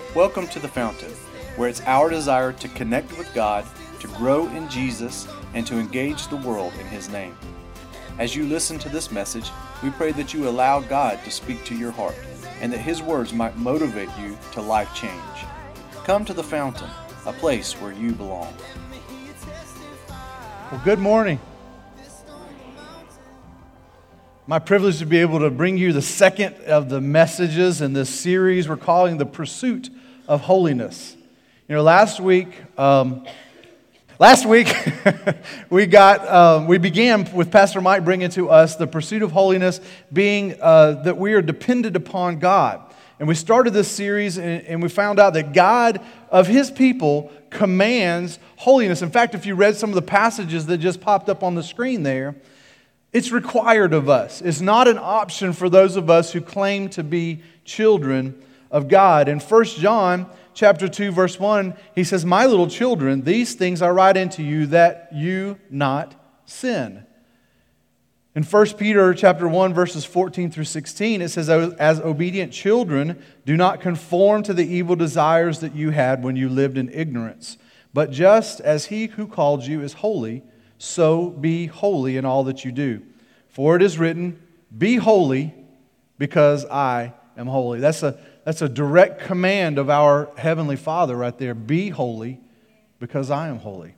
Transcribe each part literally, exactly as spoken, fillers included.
Welcome to The Fountain, where it's our desire to connect with God, to grow in Jesus, and to engage the world in His name. As you listen to this message, we pray that you allow God to speak to your heart, and that His words might motivate you to life change. Come to The Fountain, a place where you belong. Well, good morning. My privilege to be able to bring you the second of the messages in this series we're calling The Pursuit of Holiness. You know, last week, um, last week we got um, we began with Pastor Mike bringing to us the pursuit of holiness, being uh, that we are dependent upon God. And we started this series, and, and we found out that God of His people commands holiness. In fact, if you read some of the passages that just popped up on the screen there, it's required of us. It's not an option for those of us who claim to be children of God. In First John chapter two, verse one, he says, "My little children, these things I write unto you that you not sin." In First Peter chapter one, verses fourteen through sixteen, it says, "As obedient children, do not conform to the evil desires that you had when you lived in ignorance. But just as He who called you is holy, so be holy in all that you do. For it is written, be holy because I am holy." That's a, that's a direct command of our Heavenly Father right there. Be holy because I am holy.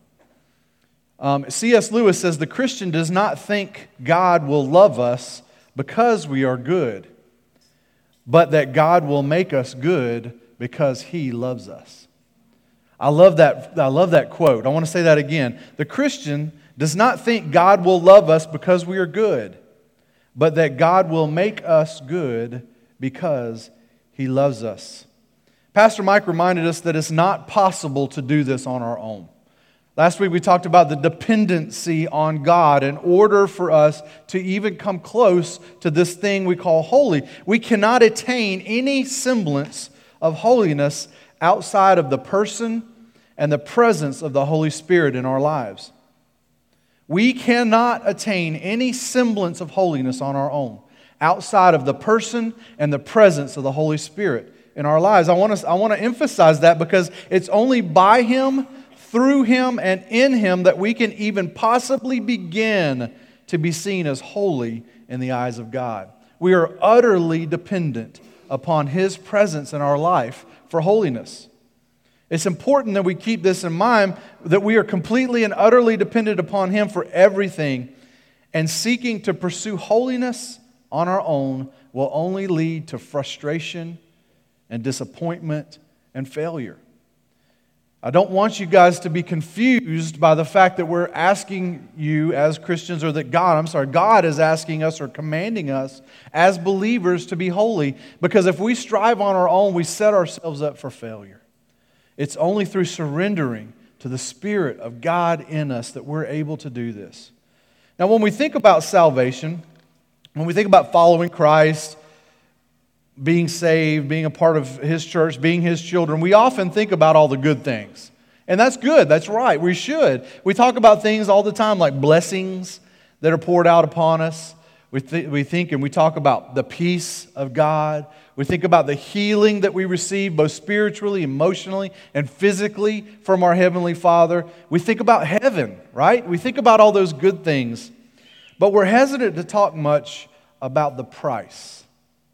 Um, C S Lewis says, "The Christian does not think God will love us because we are good, but that God will make us good because He loves us." I love that, I love that quote. I want to say that again. The Christian does not think God will love us because we are good, but that God will make us good because He loves us. Pastor Mike reminded us that it's not possible to do this on our own. Last week we talked about the dependency on God in order for us to even come close to this thing we call holy. We cannot attain any semblance of holiness outside of the person and the presence of the Holy Spirit in our lives. We cannot attain any semblance of holiness on our own outside of the person and the presence of the Holy Spirit in our lives. I want to, I want to emphasize that because it's only by Him, through Him, and in Him that we can even possibly begin to be seen as holy in the eyes of God. We are utterly dependent upon His presence in our life for holiness. It's important that we keep this in mind, that we are completely and utterly dependent upon Him for everything, and seeking to pursue holiness on our own will only lead to frustration and disappointment and failure. I don't want you guys to be confused by the fact that we're asking you as Christians, or that God, I'm sorry, God is asking us or commanding us as believers to be holy, because if we strive on our own, we set ourselves up for failure. It's only through surrendering to the Spirit of God in us that we're able to do this. Now, when we think about salvation, when we think about following Christ, being saved, being a part of His church, being His children, we often think about all the good things. And that's good, that's right, we should. We talk about things all the time like blessings that are poured out upon us. We, th- we think and we talk about the peace of God. We think about the healing that we receive both spiritually, emotionally, and physically from our Heavenly Father. We think about heaven, right? We think about all those good things. But we're hesitant to talk much about the price.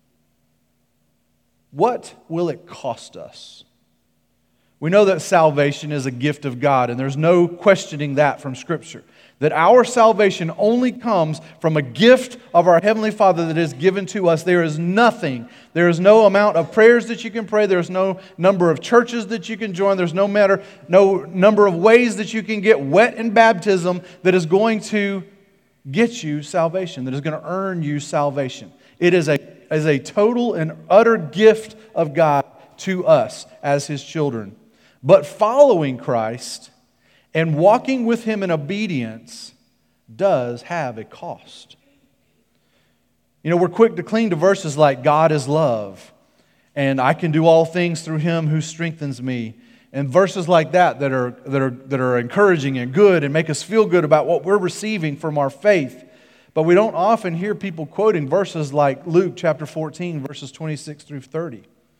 What will it cost us? We know that salvation is a gift of God, and there's no questioning that from Scripture. That our salvation only comes from a gift of our Heavenly Father that is given to us. There is nothing, there is no amount of prayers that you can pray, there's no number of churches that you can join, there's no matter, no number of ways that you can get wet in baptism that is going to get you salvation, that is going to earn you salvation. It is a, is a total and utter gift of God to us as His children. But following Christ and walking with Him in obedience does have a cost. You know, we're quick to cling to verses like God is love and I can do all things through Him who strengthens me. And verses like that that are, that are, that are encouraging and good and make us feel good about what we're receiving from our faith. But we don't often hear people quoting verses like Luke chapter fourteen, verses twenty-six through thirty.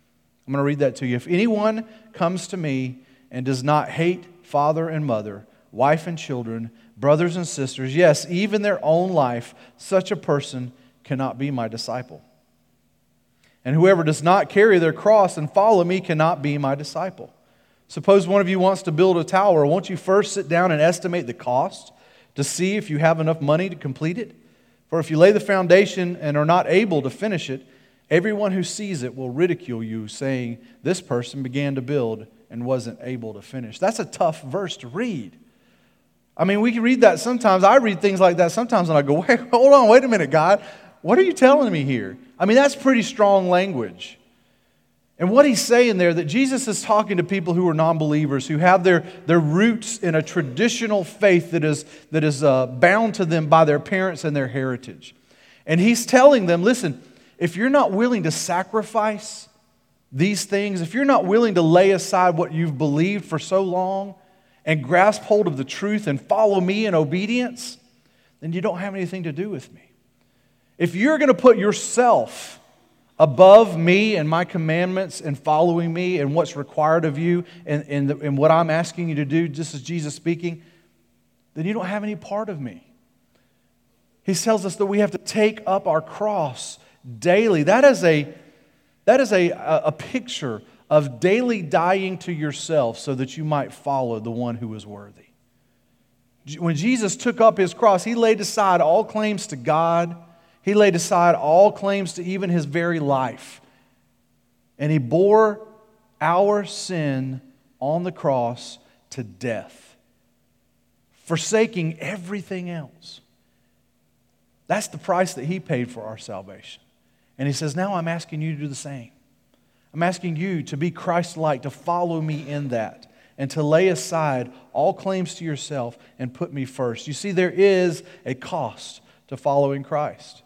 I'm going to read that to you. If anyone comes to me and does not hate father and mother, wife and children, brothers and sisters, yes, even their own life, such a person cannot be my disciple. And whoever does not carry their cross and follow me cannot be my disciple. Suppose one of you wants to build a tower. Won't you first sit down and estimate the cost to see if you have enough money to complete it? For if you lay the foundation and are not able to finish it, everyone who sees it will ridicule you, saying, this person began to build and wasn't able to finish. That's a tough verse to read. I mean, we can read that sometimes. I read things like that sometimes and I go, wait, hold on, wait a minute, God. What are you telling me here? I mean, that's pretty strong language. And what he's saying there, that Jesus is talking to people who are non-believers, who have their, their roots in a traditional faith that is, that is uh, bound to them by their parents and their heritage. And he's telling them, listen, if you're not willing to sacrifice these things, if you're not willing to lay aside what you've believed for so long and grasp hold of the truth and follow me in obedience, then you don't have anything to do with me. If you're going to put yourself above me and my commandments and following me and what's required of you and, and, the, and what I'm asking you to do, just as Jesus speaking, then you don't have any part of me. He tells us that we have to take up our cross daily. That is a, that is a, a picture of daily dying to yourself so that you might follow the one who is worthy. When Jesus took up his cross, he laid aside all claims to God. He laid aside all claims to even his very life. And he bore our sin on the cross to death, forsaking everything else. That's the price that he paid for our salvation. And he says, now I'm asking you to do the same. I'm asking you to be Christ-like, to follow me in that, and to lay aside all claims to yourself and put me first. You see, there is a cost to following Christ.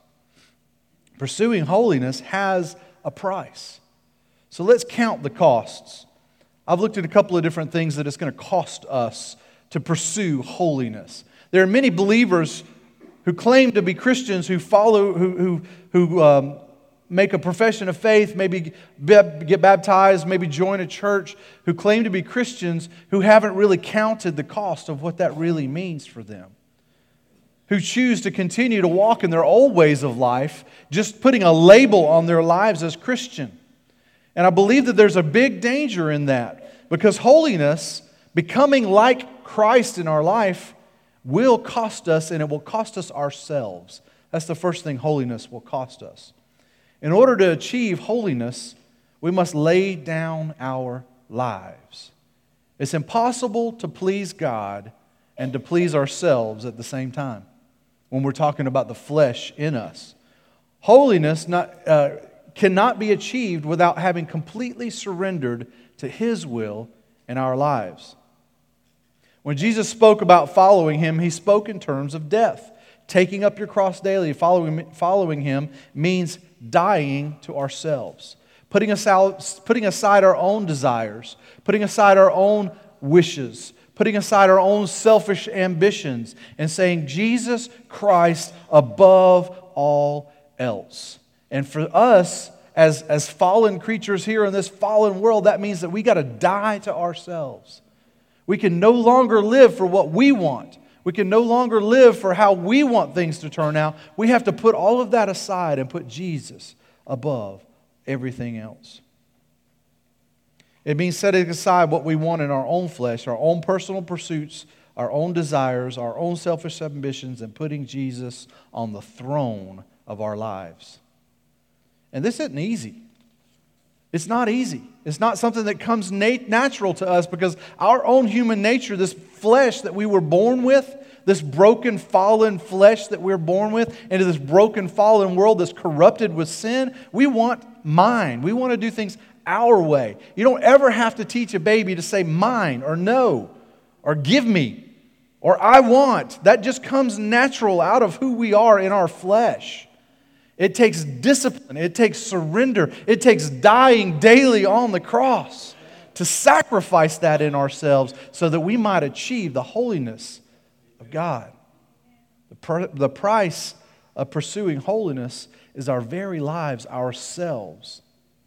Pursuing holiness has a price. So let's count the costs. I've looked at a couple of different things that it's going to cost us to pursue holiness. There are many believers who claim to be Christians, who follow, who who who um, make a profession of faith, maybe get baptized, maybe join a church, who claim to be Christians, who haven't really counted the cost of what that really means for them. Who choose to continue to walk in their old ways of life, just putting a label on their lives as Christian. And I believe that there's a big danger in that, because holiness, becoming like Christ in our life, will cost us, and it will cost us ourselves. That's the first thing holiness will cost us. In order to achieve holiness, we must lay down our lives. It's impossible to please God and to please ourselves at the same time when we're talking about the flesh in us. Holiness not, uh, cannot be achieved without having completely surrendered to His will in our lives. When Jesus spoke about following Him, He spoke in terms of death. Taking up your cross daily, following, following Him, means dying to ourselves. Putting aside, putting aside our own desires, putting aside our own wishes, putting aside our own selfish ambitions, and saying, Jesus Christ above all else. And for us, as, as fallen creatures here in this fallen world, that means that we got to die to ourselves. We can no longer live for what we want. We can no longer live for how we want things to turn out. We have to put all of that aside and put Jesus above everything else. It means setting aside what we want in our own flesh, our own personal pursuits, our own desires, our own selfish ambitions, and putting Jesus on the throne of our lives. And this isn't easy. It's not easy. It's not something that comes nat- natural to us, because our own human nature, this flesh that we were born with, this broken, fallen flesh that we're born with, into this broken, fallen world that's corrupted with sin, we want mine. We want to do things our way. You don't ever have to teach a baby to say mine or no or give me or I want. That just comes natural out of who we are in our flesh. It takes discipline. It takes surrender. It takes dying daily on the cross to sacrifice that in ourselves so that we might achieve the holiness of God. The, pr- the price of pursuing holiness is our very lives, ourselves.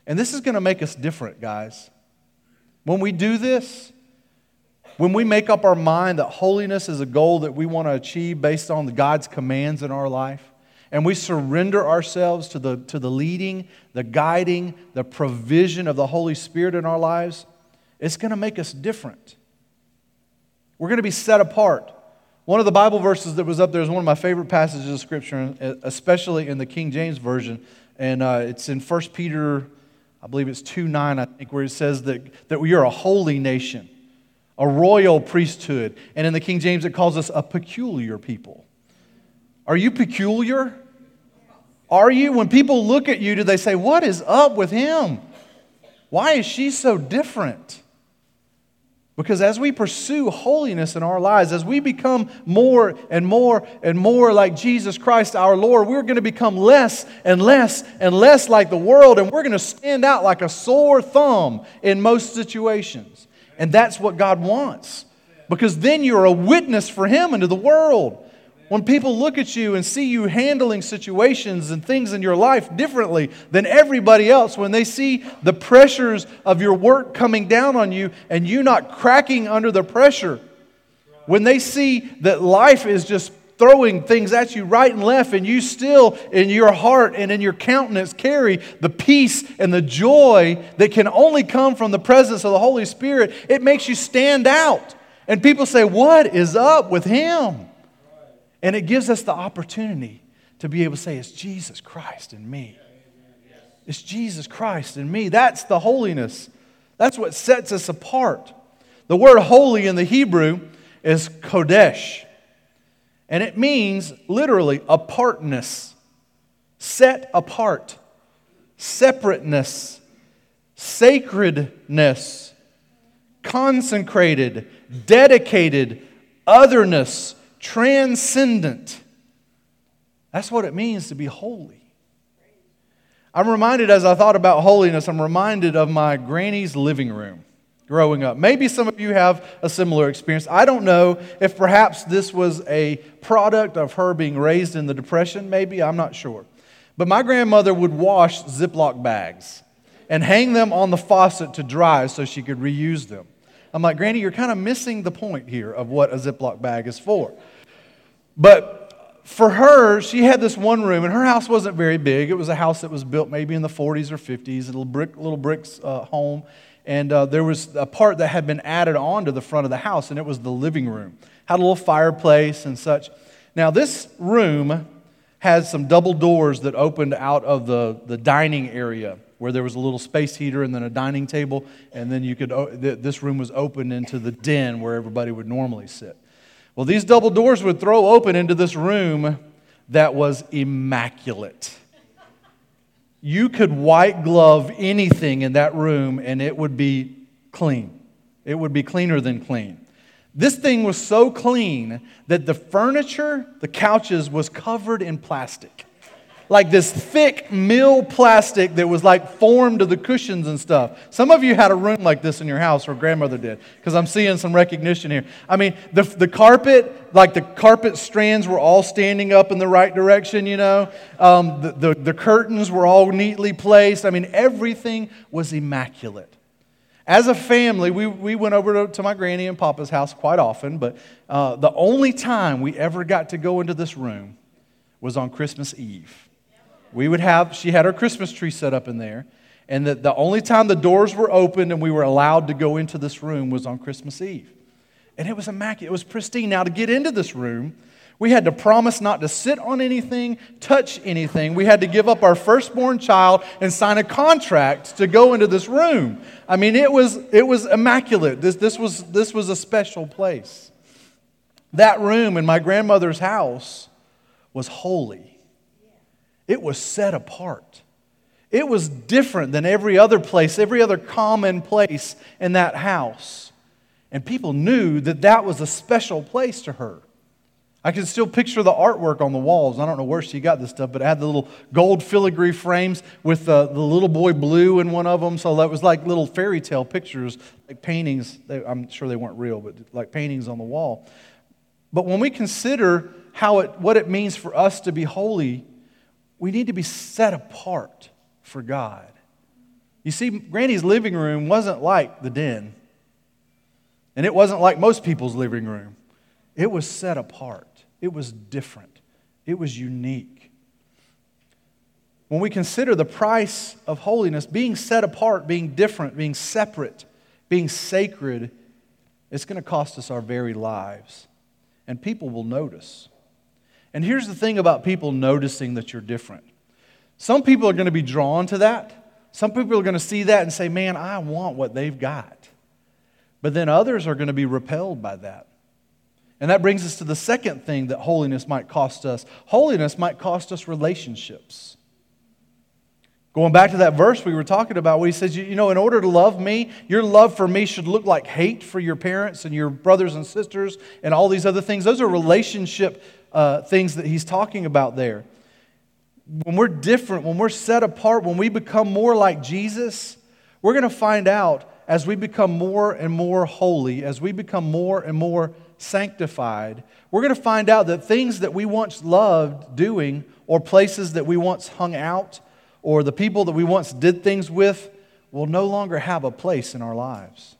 And this is going to make us different, guys. When we do this, when we make up our mind that holiness is a goal that we want to achieve based on God's commands in our life, and we surrender ourselves to the, to the leading, the guiding, the provision of the Holy Spirit in our lives, it's going to make us different. We're going to be set apart. One of the Bible verses that was up there is one of my favorite passages of Scripture, especially in the King James Version. And uh, it's in First Peter, I believe it's two nine, I think, where it says that, that we are a holy nation, a royal priesthood. And in the King James, it calls us a peculiar people. Are you peculiar? Are you? When people look at you, do they say, what is up with him? Why is she so different? Because as we pursue holiness in our lives, as we become more and more and more like Jesus Christ our Lord, we're going to become less and less and less like the world, and we're going to stand out like a sore thumb in most situations. And that's what God wants, because then you're a witness for Him into the world. When people look at you and see you handling situations and things in your life differently than everybody else, when they see the pressures of your work coming down on you and you not cracking under the pressure, when they see that life is just throwing things at you right and left, and you still in your heart and in your countenance carry the peace and the joy that can only come from the presence of the Holy Spirit, it makes you stand out. And people say, what is up with him? And it gives us the opportunity to be able to say, it's Jesus Christ in me. It's Jesus Christ in me. That's the holiness. That's what sets us apart. The word holy in the Hebrew is kodesh. And it means literally apartness, set apart, separateness, sacredness, consecrated, dedicated, otherness, transcendent. That's what it means to be holy. I'm reminded, as I thought about holiness, I'm reminded of my granny's living room growing up. Maybe some of you have a similar experience. I don't know if perhaps this was a product of her being raised in the Depression. Maybe, I'm not sure. But my grandmother would wash Ziploc bags and hang them on the faucet to dry so she could reuse them. I'm like, Granny, you're kind of missing the point here of what a Ziploc bag is for. But for her, she had this one room, and her house wasn't very big. It was a house that was built maybe in the forties or fifties, a little brick, little bricks uh, home. And uh, there was a part that had been added on to the front of the house, and it was the living room. Had a little fireplace and such. Now, this room had some double doors that opened out of the, the dining area, where there was a little space heater and then a dining table, and then you could. This room was open into the den where everybody would normally sit. Well, these double doors would throw open into this room that was immaculate. You could white glove anything in that room and it would be clean. It would be cleaner than clean. This thing was so clean that the furniture, the couches, was covered in plastic. Like this thick mill plastic that was like formed to the cushions and stuff. Some of you had a room like this in your house, or grandmother did, because I'm seeing some recognition here. I mean, the the carpet, like the carpet strands were all standing up in the right direction, you know. Um, the, the, the curtains were all neatly placed. I mean, everything was immaculate. As a family, we, we went over to, to my granny and papa's house quite often, but uh, the only time we ever got to go into this room was on Christmas Eve. We would have, she had her Christmas tree set up in there, and the, the only time the doors were open and we were allowed to go into this room was on Christmas Eve. And it was immaculate, it was pristine. Now, to get into this room, we had to promise not to sit on anything, touch anything. We had to give up our firstborn child and sign a contract to go into this room. I mean, it was it was immaculate. This, this was, this was a special place. That room in my grandmother's house was holy. It was set apart. It was different than every other place, every other common place in that house. And people knew that that was a special place to her. I can still picture the artwork on the walls. I don't know where she got this stuff, but it had the little gold filigree frames with uh, the little boy blue in one of them. So that was like little fairy tale pictures, like paintings. They, I'm sure they weren't real, but like paintings on the wall. But when we consider how it, what it means for us to be holy, we need to be set apart for God. You see, Granny's living room wasn't like the den. And it wasn't like most people's living room. It was set apart. It was different. It was unique. When we consider the price of holiness, being set apart, being different, being separate, being sacred, it's going to cost us our very lives. And people will notice. And here's the thing about people noticing that you're different. Some people are going to be drawn to that. Some people are going to see that and say, man, I want what they've got. But then others are going to be repelled by that. And that brings us to the second thing that holiness might cost us. Holiness might cost us relationships. Going back to that verse we were talking about where he says, you know, in order to love me, your love for me should look like hate for your parents and your brothers and sisters and all these other things. Those are relationship uh, things that he's talking about there. When we're different, when we're set apart, when we become more like Jesus, we're going to find out as we become more and more holy, as we become more and more sanctified, we're going to find out that things that we once loved doing, or places that we once hung out, or the people that we once did things with, will no longer have a place in our lives.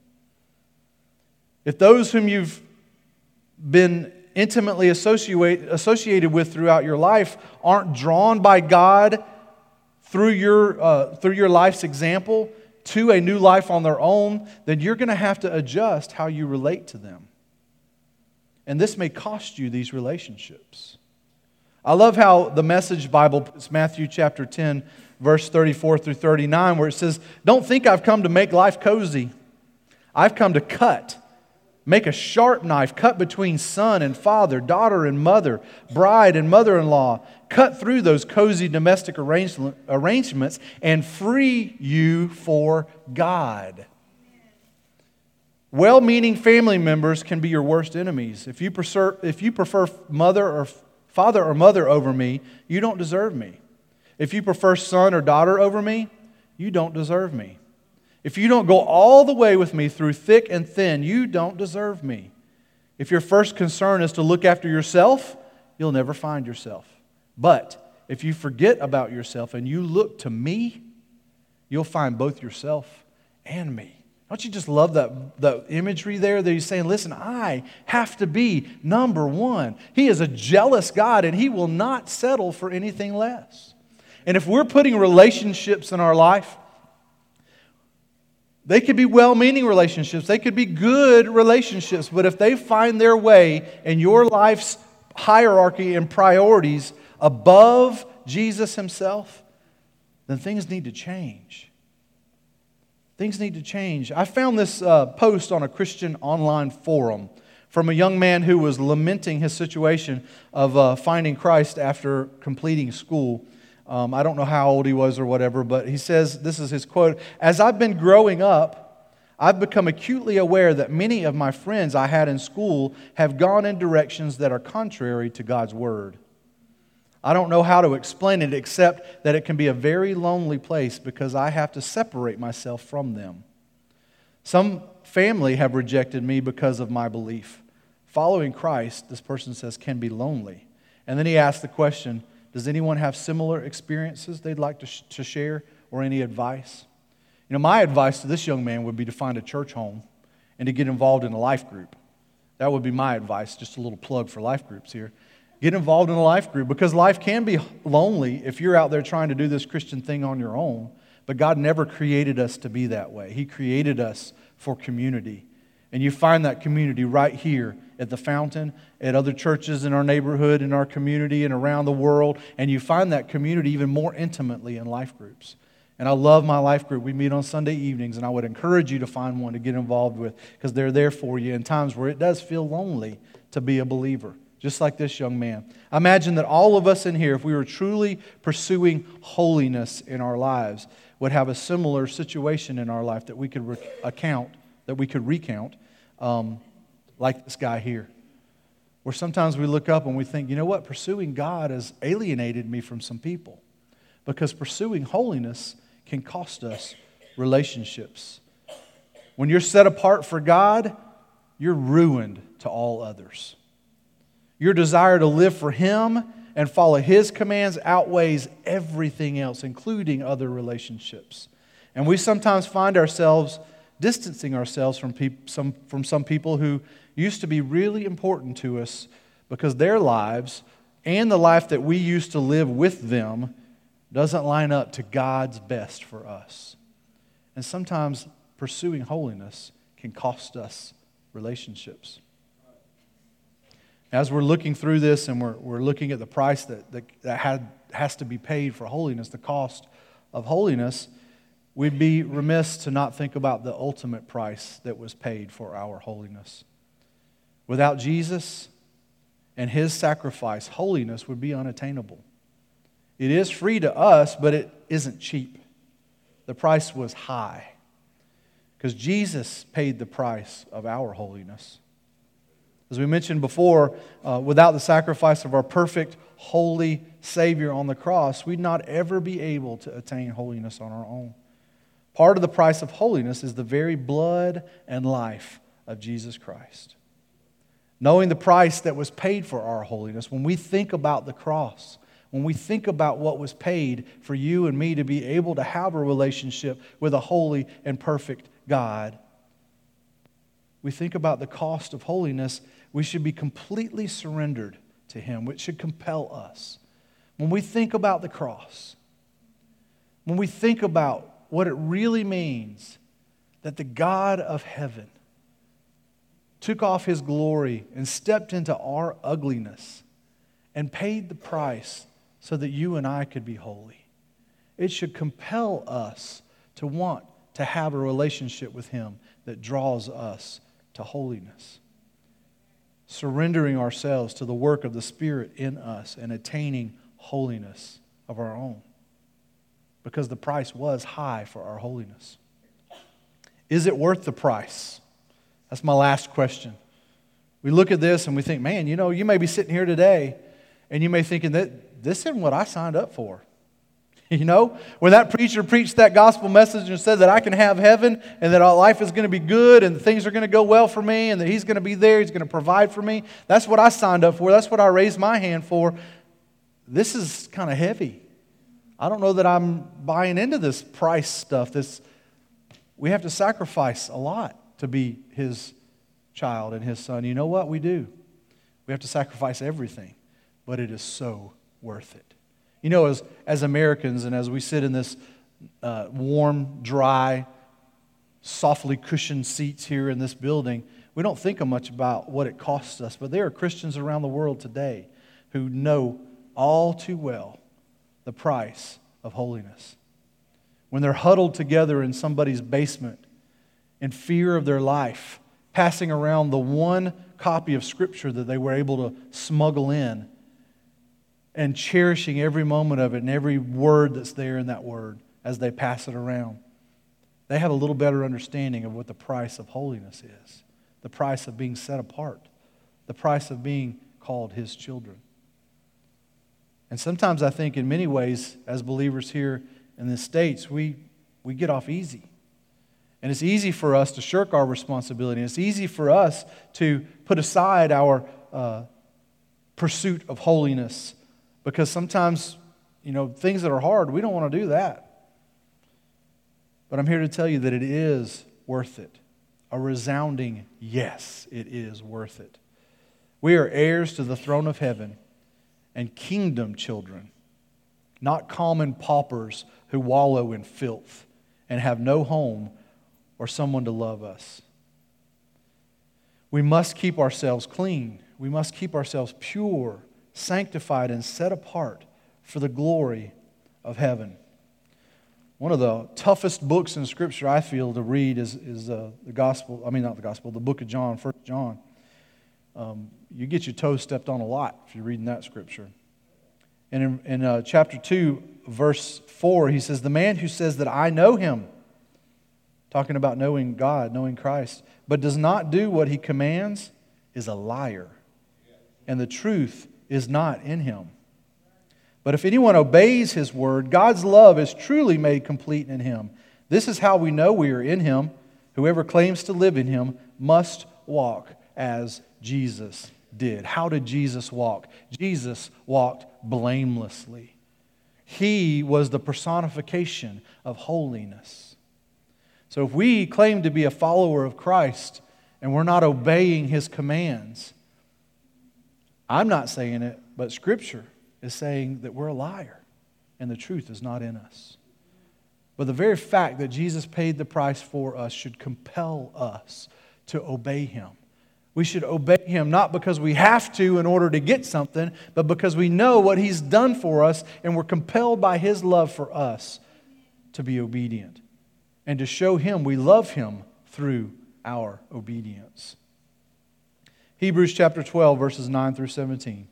If those whom you've been intimately associate, associated with throughout your life aren't drawn by God through your, uh, through your life's example, to a new life on their own, then you're going to have to adjust how you relate to them. And this may cost you these relationships. I love how the Message Bible puts Matthew chapter ten, verse thirty-four through thirty-nine, where it says, don't think I've come to make life cozy. I've come to cut. Make a sharp knife, cut between son and father, daughter and mother, bride and mother-in-law. Cut through those cozy domestic arrangements and free you for God. Well-meaning family members can be your worst enemies. If you prefer, if you prefer mother or father or mother over me, you don't deserve me. If you prefer son or daughter over me, you don't deserve me. If you don't go all the way with me through thick and thin, you don't deserve me. If your first concern is to look after yourself, you'll never find yourself. But if you forget about yourself and you look to me, you'll find both yourself and me. Don't you just love that, that imagery there that he's saying, listen, I have to be number one. He is a jealous God and He will not settle for anything less. And if we're putting relationships in our life, they could be well-meaning relationships. They could be good relationships. But if they find their way in your life's hierarchy and priorities above Jesus Himself, then things need to change. Things need to change. I found this uh, post on a Christian online forum from a young man who was lamenting his situation of uh, finding Christ after completing school. Um, I don't know how old he was or whatever, but he says, this is his quote, "As I've been growing up, I've become acutely aware that many of my friends I had in school have gone in directions that are contrary to God's Word. I don't know how to explain it except that it can be a very lonely place because I have to separate myself from them. Some family have rejected me because of my belief. Following Christ," this person says, "can be lonely." And then he asks the question, does anyone have similar experiences they'd like to, sh- to share or any advice? You know, my advice to this young man would be to find a church home and to get involved in a life group. That would be my advice, just a little plug for life groups here. Get involved in a life group because life can be lonely if you're out there trying to do this Christian thing on your own. But God never created us to be that way. He created us for community. And you find that community right here at the Fountain, at other churches in our neighborhood, in our community, and around the world. And you find that community even more intimately in life groups. And I love my life group. We meet on Sunday evenings, and I would encourage you to find one to get involved with because they're there for you in times where it does feel lonely to be a believer, just like this young man. I imagine that all of us in here, if we were truly pursuing holiness in our lives, would have a similar situation in our life that we could re- account, that we could recount, um, like this guy here. Where sometimes we look up and we think, you know what, pursuing God has alienated me from some people. Because pursuing holiness can cost us relationships. When you're set apart for God, you're ruined to all others. Your desire to live for Him and follow His commands outweighs everything else, including other relationships. And we sometimes find ourselves distancing ourselves from, peop- some, from some people who used to be really important to us because their lives and the life that we used to live with them doesn't line up to God's best for us. And sometimes pursuing holiness can cost us relationships. As we're looking through this and we're, we're looking at the price that, that, that had, has to be paid for holiness, the cost of holiness, we'd be remiss to not think about the ultimate price that was paid for our holiness. Without Jesus and His sacrifice, holiness would be unattainable. It is free to us, but it isn't cheap. The price was high because Jesus paid the price of our holiness. As we mentioned before, uh, without the sacrifice of our perfect, holy Savior on the cross, we'd not ever be able to attain holiness on our own. Part of the price of holiness is the very blood and life of Jesus Christ. Knowing the price that was paid for our holiness, when we think about the cross, when we think about what was paid for you and me to be able to have a relationship with a holy and perfect God, we think about the cost of holiness, we should be completely surrendered to Him, which should compel us. When we think about the cross, when we think about what it really means that the God of heaven took off His glory and stepped into our ugliness and paid the price so that you and I could be holy, it should compel us to want to have a relationship with Him that draws us to holiness. Surrendering ourselves to the work of the Spirit in us and attaining holiness of our own. Because the price was high for our holiness. Is it worth the price? That's my last question. We look at this and we think, man, you know, you may be sitting here today and you may be thinking that this isn't what I signed up for. You know, when that preacher preached that gospel message and said that I can have heaven and that our life is going to be good and things are going to go well for me and that He's going to be there, He's going to provide for me. That's what I signed up for. That's what I raised my hand for. This is kind of heavy. I don't know that I'm buying into this price stuff. This, we have to sacrifice a lot to be His child and His son. You know what? We do. We have to sacrifice everything, but it is so worth it. You know, as, as Americans and as we sit in this uh, warm, dry, softly cushioned seats here in this building, we don't think much about what it costs us. But there are Christians around the world today who know all too well the price of holiness. When they're huddled together in somebody's basement in fear of their life, passing around the one copy of Scripture that they were able to smuggle in, and cherishing every moment of it and every word that's there in that word as they pass it around. They have a little better understanding of what the price of holiness is, the price of being set apart, the price of being called His children. And sometimes I think in many ways, as believers here in the States, we, we get off easy. And it's easy for us to shirk our responsibility. It's easy for us to put aside our uh, pursuit of holiness. Because sometimes, you know, things that are hard, we don't want to do that. But I'm here to tell you that it is worth it. A resounding yes, it is worth it. We are heirs to the throne of heaven and kingdom children, not common paupers who wallow in filth and have no home or someone to love us. We must keep ourselves clean. We must keep ourselves pure, sanctified and set apart for the glory of heaven. One of the toughest books in Scripture I feel to read is, is uh, the Gospel, I mean not the Gospel, the book of John, First John. Um, you get your toes stepped on a lot if you're reading that Scripture. And in, in uh, chapter two, verse four, he says, the man who says that I know Him, talking about knowing God, knowing Christ, but does not do what He commands is a liar. And the truth is not in him. But if anyone obeys His word, God's love is truly made complete in him. This is how we know we are in Him. Whoever claims to live in Him must walk as Jesus did. How did Jesus walk? Jesus walked blamelessly. He was the personification of holiness. So if we claim to be a follower of Christ and we're not obeying His commands, I'm not saying it, but Scripture is saying that we're a liar and the truth is not in us. But the very fact that Jesus paid the price for us should compel us to obey Him. We should obey Him not because we have to in order to get something, but because we know what He's done for us and we're compelled by His love for us to be obedient and to show Him we love Him through our obedience. Hebrews chapter twelve, verses nine through seventeen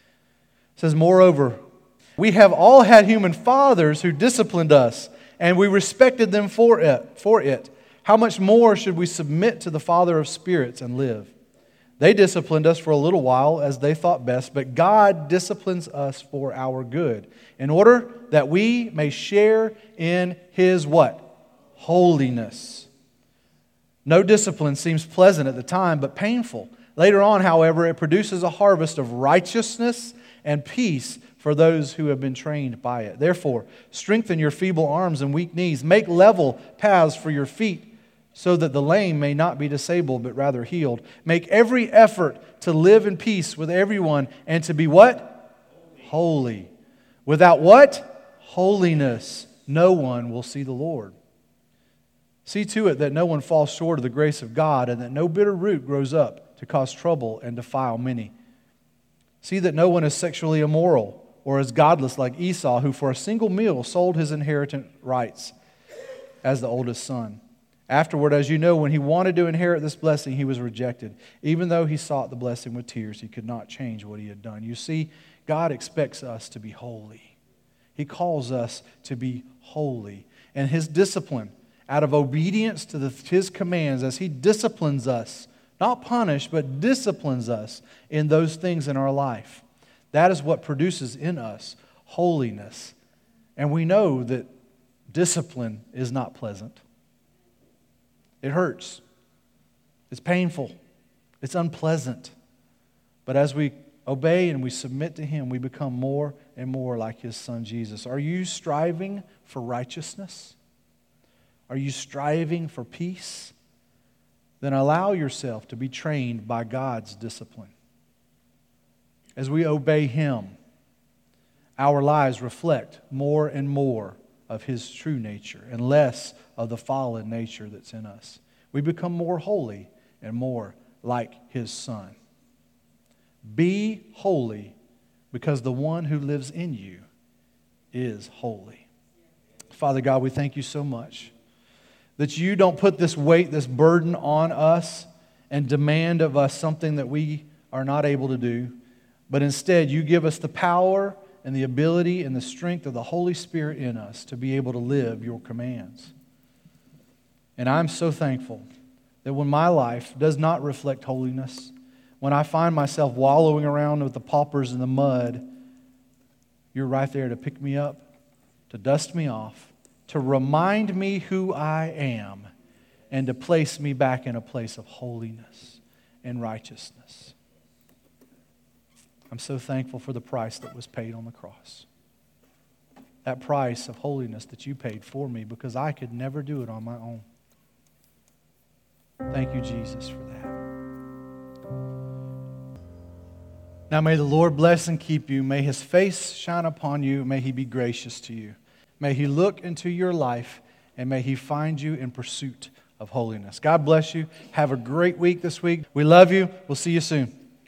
says, "Moreover, we have all had human fathers who disciplined us, and we respected them for it. For it. How much more should we submit to the Father of spirits and live? They disciplined us for a little while as they thought best, but God disciplines us for our good, in order that we may share in His" what? Holiness. No discipline seems pleasant at the time, but painful. Later on, however, it produces a harvest of righteousness and peace for those who have been trained by it. Therefore, strengthen your feeble arms and weak knees. Make level paths for your feet, so that the lame may not be disabled, but rather healed. Make every effort to live in peace with everyone and to be what? Holy. Without what? Holiness. No one will see the Lord. See to it that no one falls short of the grace of God, and that no bitter root grows up to cause trouble and defile many. See that no one is sexually immoral or is godless like Esau, who for a single meal sold his inheritance rights as the oldest son. Afterward, as you know, when he wanted to inherit this blessing, he was rejected. Even though he sought the blessing with tears, he could not change what he had done. You see, God expects us to be holy. He calls us to be holy. And His discipline, out of obedience to the, His commands, as He disciplines us, not punish, but disciplines us in those things in our life. That is what produces in us holiness. And we know that discipline is not pleasant. It hurts. It's painful. It's unpleasant. But as we obey and we submit to Him, we become more and more like His Son Jesus. Are you striving for righteousness? Are you striving for peace? Then allow yourself to be trained by God's discipline. As we obey Him, our lives reflect more and more of His true nature and less of the fallen nature that's in us. We become more holy and more like His Son. Be holy because the one who lives in you is holy. Father God, we thank You so much that You don't put this weight, this burden on us and demand of us something that we are not able to do, but instead You give us the power and the ability and the strength of the Holy Spirit in us to be able to live Your commands. And I'm so thankful that when my life does not reflect holiness, when I find myself wallowing around with the paupers in the mud, You're right there to pick me up, to dust me off, to remind me who I am, and to place me back in a place of holiness and righteousness. I'm so thankful for the price that was paid on the cross. That price of holiness that You paid for me, because I could never do it on my own. Thank You, Jesus, for that. Now may the Lord bless and keep you. May His face shine upon you. May He be gracious to you. May He look into your life, and may He find you in pursuit of holiness. God bless you. Have a great week this week. We love you. We'll see you soon.